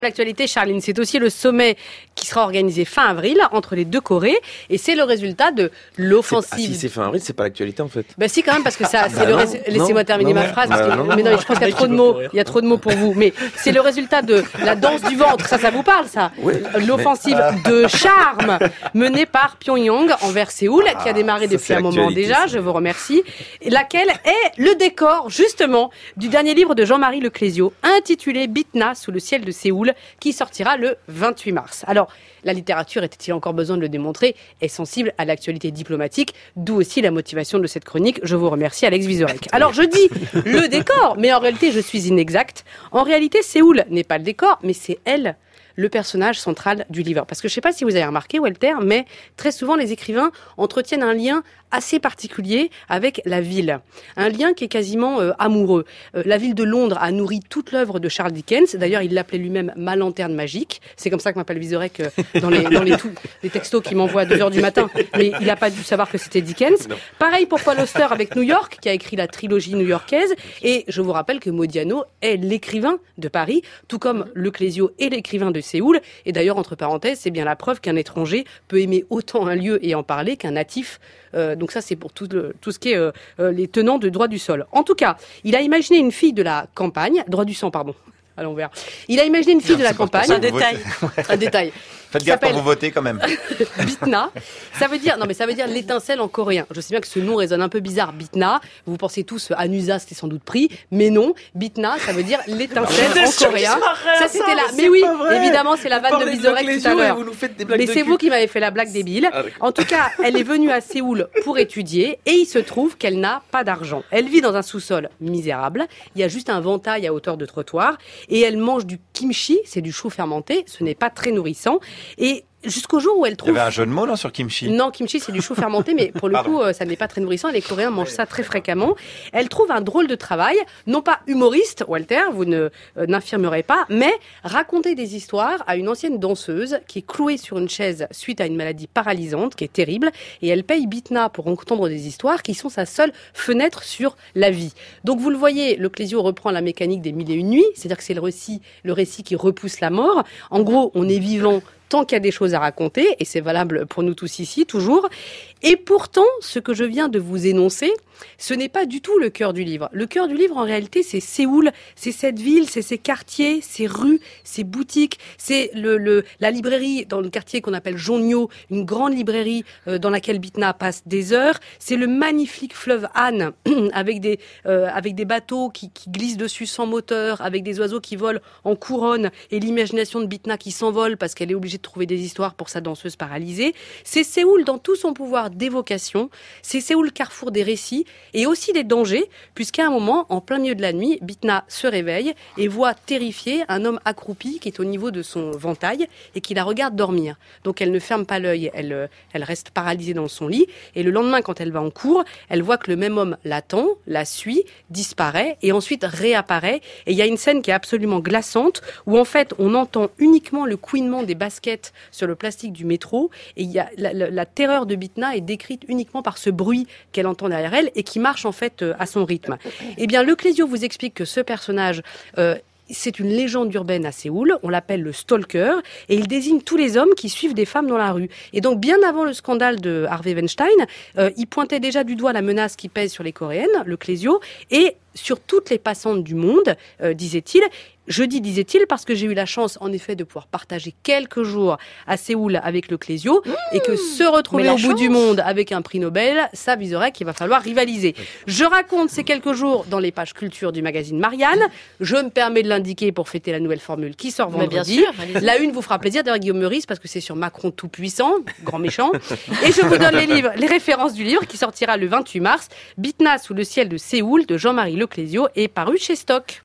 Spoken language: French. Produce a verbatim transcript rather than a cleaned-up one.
L'actualité, Charline, c'est aussi le sommet qui sera organisé fin avril entre les deux Corées et c'est le résultat de l'offensive. Ah, si c'est fin avril, c'est pas l'actualité en fait. Bah si quand même parce que ça, c'est bah le non, rés... laissez-moi terminer non, ma phrase. bah Parce que... non, non, mais non, je pense qu'il y a trop de mots. Il y a trop de mots pour vous. Mais c'est le résultat de la danse du ventre. Ça, ça vous parle, ça oui, L'offensive mais... de charme menée par Pyongyang envers Séoul, qui a démarré ah, ça, depuis un moment déjà. Ça. Je vous remercie. Laquelle est le décor justement du dernier livre de Jean-Marie Leclésio, intitulé Bitna sous le ciel de Séoul, qui sortira le vingt-huit mars. Alors, la littérature, était-il encore besoin de le démontrer, est sensible à l'actualité diplomatique, d'où aussi la motivation de cette chronique. Je vous remercie, Alex Vizorek. Alors, je dis le décor, mais en réalité, je suis inexacte. En réalité, Séoul n'est pas le décor, mais c'est elle, le personnage central du livre. Parce que je ne sais pas si vous avez remarqué, Walter, mais très souvent, les écrivains entretiennent un lien assez particulier avec la ville. Un lien qui est quasiment euh, amoureux. Euh, la ville de Londres a nourri toute l'œuvre de Charles Dickens. D'ailleurs, il l'appelait lui-même ma lanterne magique. C'est comme ça que m'appelle Vizorek euh, dans, les, dans les, tout, les textos qu'il m'envoie à deux heures du matin. Mais il n'a pas dû savoir que c'était Dickens. Non. Pareil pour Paul Auster avec New York, qui a écrit la trilogie new-yorkaise. Et je vous rappelle que Modiano est l'écrivain de Paris, tout comme Leclésio est l'écrivain de Séoul. Et d'ailleurs, entre parenthèses, c'est bien la preuve qu'un étranger peut aimer autant un lieu et en parler qu'un natif. Euh, donc ça, c'est pour tout, le, tout ce qui est euh, euh, les tenants de droit du sol. En tout cas, il a imaginé une fille de la campagne, droit du sang, pardon, à l'envers. Il a imaginé une fille non, de la campagne. Un détail. Un détail. Faites gaffe quand vous votez quand même. Bitna, ça veut dire non mais ça veut dire l'étincelle en coréen. Je sais bien que ce nom résonne un peu bizarre. Bitna, vous pensez tous à Nusa, c'était sans doute pris, mais non. Bitna, ça veut dire l'étincelle en coréen. Ça c'était là. Mais oui, évidemment c'est la vanne de Vizorek tout à l'heure. Mais c'est vous qui m'avez fait la blague débile. Ah, en tout cas, elle est venue à Séoul pour étudier et il se trouve qu'elle n'a pas d'argent. Elle vit dans un sous-sol misérable. Il y a juste un ventail à hauteur de trottoir et elle mange du kimchi, c'est du chou fermenté. Ce n'est pas très nourrissant. Et jusqu'au jour où elle trouve... Il y avait un jeu de mots, non, sur kimchi? Non, kimchi, c'est du chou fermenté, mais pour le Pardon. coup, ça n'est pas très nourrissant. Les Coréens mangent ça très fréquemment. Elle trouve un drôle de travail, non pas humoriste, Walter, vous ne euh, n'infirmerez pas, mais raconter des histoires à une ancienne danseuse qui est clouée sur une chaise suite à une maladie paralysante, qui est terrible, et elle paye Bitna pour entendre des histoires qui sont sa seule fenêtre sur la vie. Donc vous le voyez, Leclésio reprend la mécanique des mille et une nuits, c'est-à-dire que c'est le récit, le récit qui repousse la mort. En gros, on est vivant tant qu'il y a des choses à raconter, et c'est valable pour nous tous ici, toujours. Et pourtant, ce que je viens de vous énoncer, ce n'est pas du tout le cœur du livre. Le cœur du livre, en réalité, c'est Séoul, c'est cette ville, c'est ses quartiers, ses rues, ses boutiques, c'est le, le, la librairie dans le quartier qu'on appelle Jongno, une grande librairie euh, dans laquelle Bitna passe des heures. C'est le magnifique fleuve Han, avec des, euh, avec des bateaux qui, qui glissent dessus sans moteur, avec des oiseaux qui volent en couronne, et l'imagination de Bitna qui s'envole parce qu'elle est obligée de trouver des histoires pour sa danseuse paralysée. C'est Séoul dans tout son pouvoir d'évocation. C'est Séoul carrefour des récits et aussi des dangers, puisqu'à un moment, en plein milieu de la nuit, Bitna se réveille et voit terrifié un homme accroupi qui est au niveau de son ventail et qui la regarde dormir. Donc elle ne ferme pas l'œil, elle, elle reste paralysée dans son lit. Et le lendemain, quand elle va en cours, elle voit que le même homme l'attend, la suit, disparaît et ensuite réapparaît. Et il y a une scène qui est absolument glaçante où en fait, on entend uniquement le couinement des baskets sur le plastique du métro et il y a la, la, la terreur de Bitna est décrite uniquement par ce bruit qu'elle entend derrière elle et qui marche en fait euh, à son rythme. Eh bien, Leclésio vous explique que ce personnage euh, c'est une légende urbaine à Séoul, on l'appelle le stalker, et il désigne tous les hommes qui suivent des femmes dans la rue. Et donc, bien avant le scandale de Harvey Weinstein, euh, il pointait déjà du doigt la menace qui pèse sur les Coréennes, Leclésio, et sur toutes les passantes du monde, euh, disait-il. Je dis disait-il parce que j'ai eu la chance, en effet, de pouvoir partager quelques jours à Séoul avec Leclésio, mmh, et que se retrouver au chance. bout du monde avec un prix Nobel, ça viserait qu'il va falloir rivaliser. Je raconte ces quelques jours dans les pages culture du magazine Marianne. Je me permets de l'indiquer pour fêter la nouvelle formule qui sort vendredi. Bien sûr, la une vous fera plaisir, d'ailleurs Guillaume Meurice, parce que c'est sur Macron tout puissant, grand méchant. Et je vous donne les livres, les références du livre qui sortira le vingt-huit mars. Bitna sous le ciel de Séoul de Jean-Marie Leclésio est paru chez Stock.